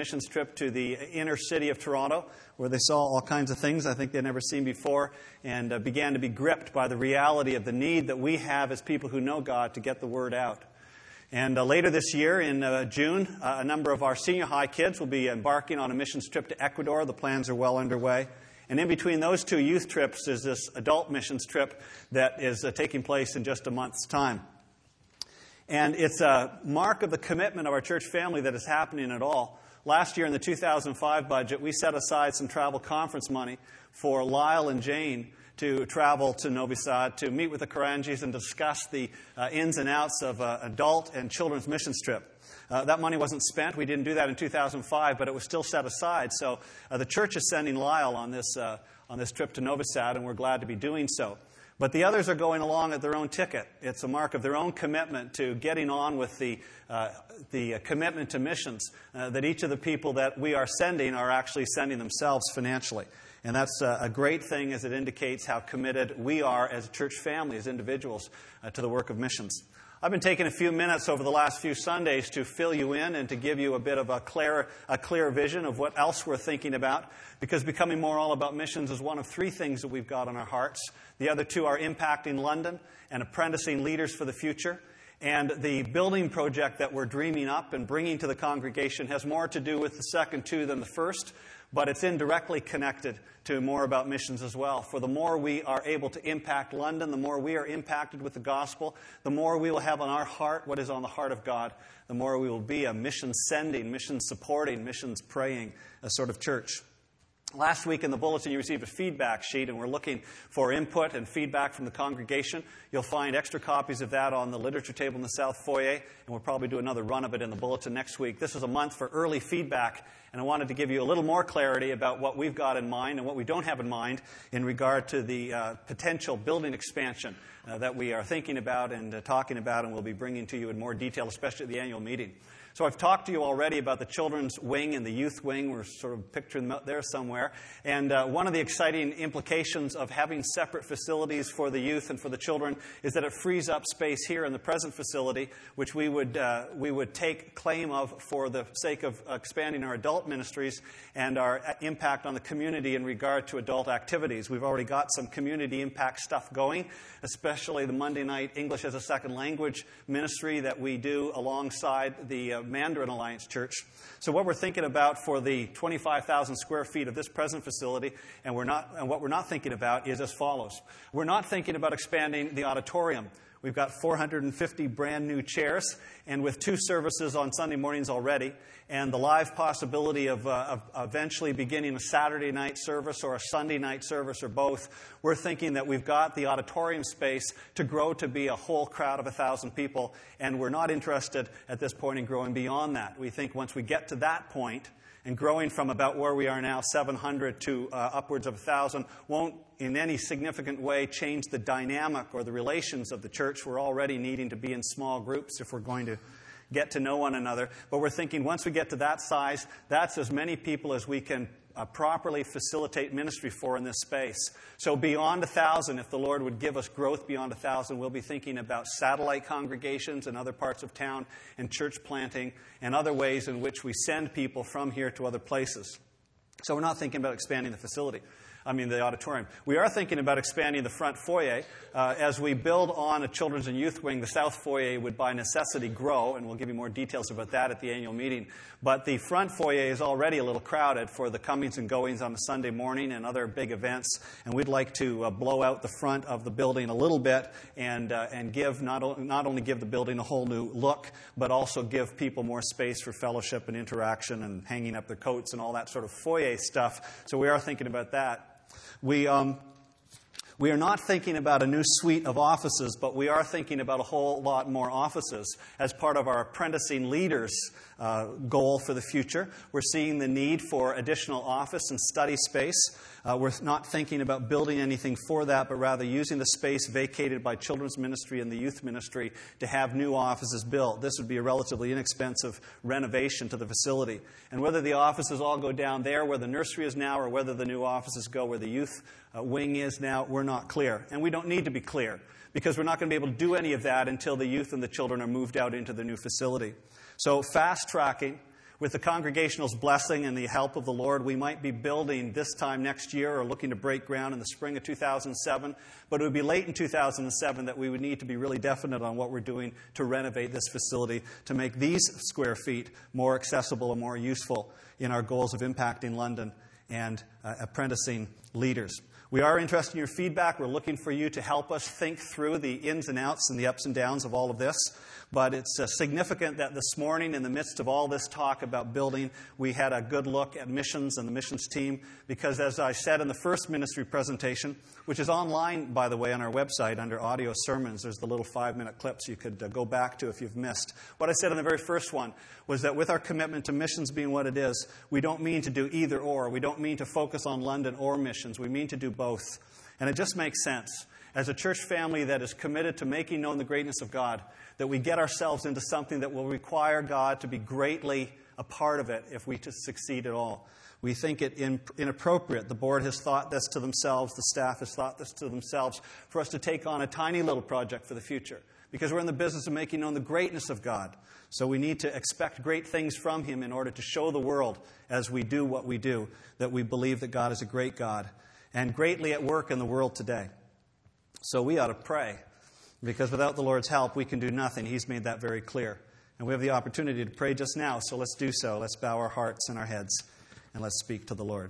missions trip to the inner city of Toronto, where they saw all kinds of things I think they'd never seen before, and began to be gripped by the reality of the need that we have as people who know God to get the word out. And later this year, in June, a number of our senior high kids will be embarking on a missions trip to Ecuador. The plans are well underway. And in between those two youth trips is this adult missions trip that is taking place in just a month's time. And it's a mark of the commitment of our church family that is happening at all. Last year in the 2005 budget, we set aside some travel conference money for Lyle and Jane to travel to Novi Sad to meet with the Karanjis and discuss the ins and outs of adult and children's missions trip. That money wasn't spent. We didn't do that in 2005, but it was still set aside. So the church is sending Lyle on this trip to Novi Sad, and we're glad to be doing so. But the others are going along at their own ticket. It's a mark of their own commitment to getting on with the commitment to missions that each of the people that we are sending are actually sending themselves financially. And that's a great thing, as it indicates how committed we are as a church family, as individuals, to the work of missions. I've been taking a few minutes over the last few Sundays to fill you in and to give you a bit of a clear vision of what else we're thinking about, because becoming more all about missions is one of three things that we've got on our hearts. The other two are impacting London and apprenticing leaders for the future. And the building project that we're dreaming up and bringing to the congregation has more to do with the second two than the first, but it's indirectly connected to more about missions as well. For the more we are able to impact London, the more we are impacted with the gospel, the more we will have on our heart what is on the heart of God, the more we will be a mission-sending, mission-supporting, missions-praying sort of church. Last week in the bulletin, you received a feedback sheet, and we're looking for input and feedback from the congregation. You'll find extra copies of that on the literature table in the South Foyer, and we'll probably do another run of it in the bulletin next week. This is a month for early feedback, and I wanted to give you a little more clarity about what we've got in mind and what we don't have in mind in regard to the potential building expansion that we are thinking about and talking about, and we'll be bringing to you in more detail, especially at the annual meeting. So I've talked to you already about the children's wing and the youth wing. We're sort of picturing them out there somewhere. And one of the exciting implications of having separate facilities for the youth and for the children is that it frees up space here in the present facility, which we would take claim of for the sake of expanding our adult ministries and our impact on the community in regard to adult activities. We've already got some community impact stuff going, especially the Monday night English as a second language ministry that we do alongside the Mandarin Alliance Church. So what we're thinking about for the 25,000 square feet of this present facility, and what we're not thinking about is as follows. We're not thinking about expanding the auditorium. We've got 450 brand new chairs, and with 2 services on Sunday mornings already, and the live possibility of eventually beginning a Saturday night service or a Sunday night service or both, we're thinking that we've got the auditorium space to grow to be a whole crowd of 1,000 people, and we're not interested at this point in growing beyond that. We think once we get to that point, and growing from about where we are now, 700 to upwards of 1,000, won't in any significant way change the dynamic or the relations of the church. We're already needing to be in small groups if we're going to get to know one another. But we're thinking once we get to that size, that's as many people as we can properly facilitate ministry for in this space. So beyond 1,000, if the Lord would give us growth beyond 1,000, we'll be thinking about satellite congregations in other parts of town and church planting and other ways in which we send people from here to other places. So we're not thinking about expanding the auditorium. We are thinking about expanding the front foyer. As we build on a children's and youth wing, the south foyer would by necessity grow, and we'll give you more details about that at the annual meeting. But the front foyer is already a little crowded for the comings and goings on a Sunday morning and other big events, and we'd like to blow out the front of the building a little bit and give not only give the building a whole new look, but also give people more space for fellowship and interaction and hanging up their coats and all that sort of foyer stuff. So we are thinking about that. We are not thinking about a new suite of offices, but we are thinking about a whole lot more offices as part of our apprenticing leaders goal for the future. We're seeing the need for additional office and study space. We're not thinking about building anything for that, but rather using the space vacated by children's ministry and the youth ministry to have new offices built. This would be a relatively inexpensive renovation to the facility. And whether the offices all go down there where the nursery is now or whether the new offices go where the youth wing is now, we're not clear. And we don't need to be clear because we're not going to be able to do any of that until the youth and the children are moved out into the new facility. So fast-tracking With the Congregational's blessing and the help of the Lord, we might be building this time next year or looking to break ground in the spring of 2007. But it would be late in 2007 that we would need to be really definite on what we're doing to renovate this facility, to make these square feet more accessible and more useful in our goals of impacting London and apprenticing leaders. We are interested in your feedback. We're looking for you to help us think through the ins and outs and the ups and downs of all of this. But it's significant that this morning, in the midst of all this talk about building, we had a good look at missions and the missions team. Because as I said in the first ministry presentation, which is online, by the way, on our website under audio sermons, there's the little 5-minute clips you could go back to if you've missed. What I said in the very first one was that with our commitment to missions being what it is, we don't mean to do either or. We don't mean to focus on London or missions. We mean to do both. And it just makes sense. As a church family that is committed to making known the greatness of God, that we get ourselves into something that will require God to be greatly a part of it if we to succeed at all. We think it inappropriate. The board has thought this to themselves. The staff has thought this to themselves for us to take on a tiny little project for the future, because we're in the business of making known the greatness of God. So we need to expect great things from Him in order to show the world, as we do what we do, that we believe that God is a great God and greatly at work in the world today. So we ought to pray, because without the Lord's help, we can do nothing. He's made that very clear. And we have the opportunity to pray just now, so let's do so. Let's bow our hearts and our heads, and let's speak to the Lord.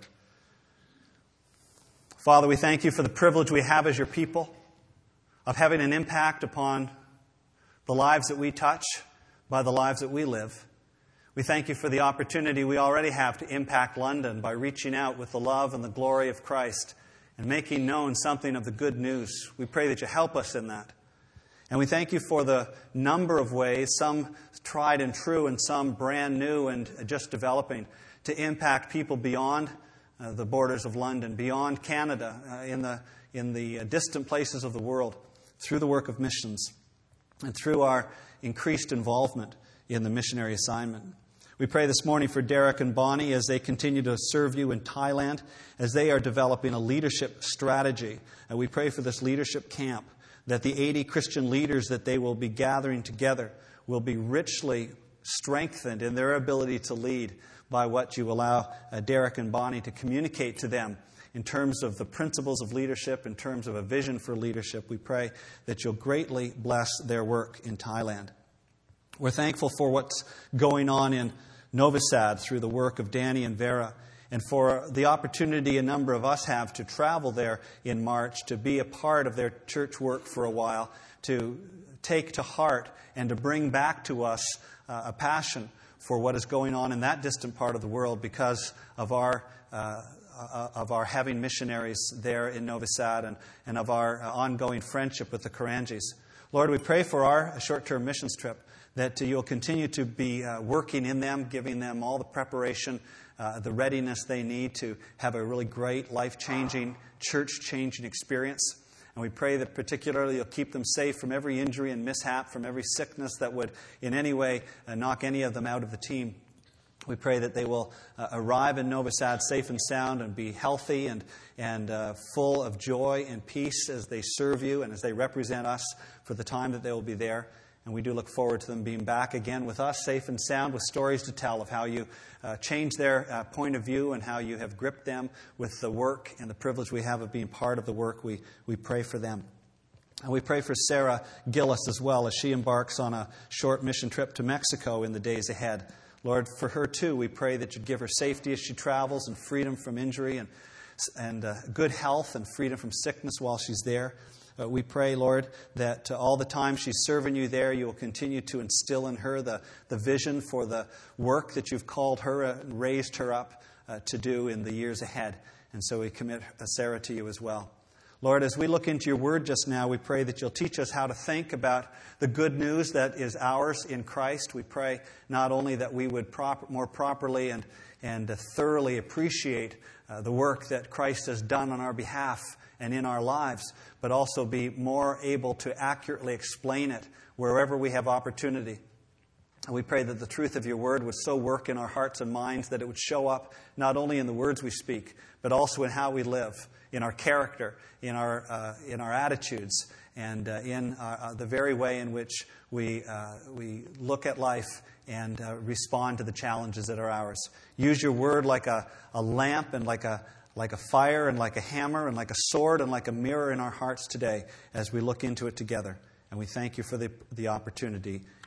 Father, we thank You for the privilege we have as Your people of having an impact upon the lives that we touch by the lives that we live. We thank You for the opportunity we already have to impact London by reaching out with the love and the glory of Christ and making known something of the good news. We pray that You help us in that. And we thank You for the number of ways, some tried and true and some brand new and just developing, to impact people beyond the borders of London, beyond Canada, in the distant places of the world, through the work of missions and through our increased involvement in the missionary assignment. We pray this morning for Derek and Bonnie as they continue to serve You in Thailand, as they are developing a leadership strategy. And we pray for this leadership camp, that the 80 Christian leaders that they will be gathering together will be richly strengthened in their ability to lead by what You allow Derek and Bonnie to communicate to them in terms of the principles of leadership, in terms of a vision for leadership. We pray that You'll greatly bless their work in Thailand. We're thankful for what's going on in Novi Sad through the work of Danny and Vera, and for the opportunity a number of us have to travel there in March, to be a part of their church work for a while, to take to heart and to bring back to us a passion for what is going on in that distant part of the world because of our having missionaries there in Novi Sad and of our ongoing friendship with the Karangis. Lord, we pray for our short-term missions trip, that You'll continue to be working in them, giving them all the preparation, the readiness they need to have a really great, life-changing, church-changing experience. And we pray that particularly You'll keep them safe from every injury and mishap, from every sickness that would in any way knock any of them out of the team. We pray that they will arrive in Novi Sad safe and sound and be healthy and full of joy and peace as they serve You and as they represent us for the time that they will be there. And we do look forward to them being back again with us, safe and sound, with stories to tell of how You changed their point of view and how You have gripped them with the work and the privilege we have of being part of the work. We pray for them. And we pray for Sarah Gillis as well as she embarks on a short mission trip to Mexico in the days ahead. Lord, for her too, we pray that You'd give her safety as she travels and freedom from injury and good health and freedom from sickness while she's there. We pray, Lord, that all the time she's serving You there, You will continue to instill in her the vision for the work that You've called her and raised her up to do in the years ahead. And so we commit Sarah to You as well. Lord, as we look into Your Word just now, we pray that You'll teach us how to think about the good news that is ours in Christ. We pray not only that we would more properly and thoroughly appreciate the work that Christ has done on our behalf and in our lives, but also be more able to accurately explain it wherever we have opportunity. And we pray that the truth of Your Word would so work in our hearts and minds that it would show up not only in the words we speak, but also in how we live, in our character, in our attitudes, and in the very way in which we look at life and respond to the challenges that are ours. Use your word like a lamp and like a fire and like a hammer and like a sword and like a mirror in our hearts today as we look into it together. And we thank you for the opportunity.